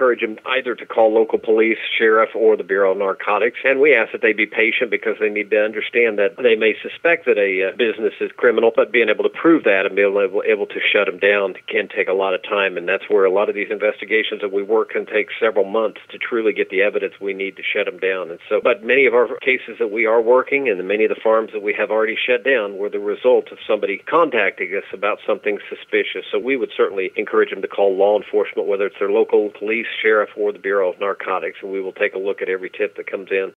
encourage them either to call local police, sheriff, or the Bureau of Narcotics. And we ask that they be patient because they need to understand that they may suspect that a business is criminal, but being able to prove that and being able to shut them down can take a lot of time. And that's where a lot of these investigations that we work can take several months to truly get the evidence we need to shut them down. And so, but many of our cases that we are working and many of the farms that we have already shut down were the result of somebody contacting us about something suspicious. So we would certainly encourage them to call law enforcement, whether it's their local police, sheriff, or the Bureau of Narcotics, and we will take a look at every tip that comes in.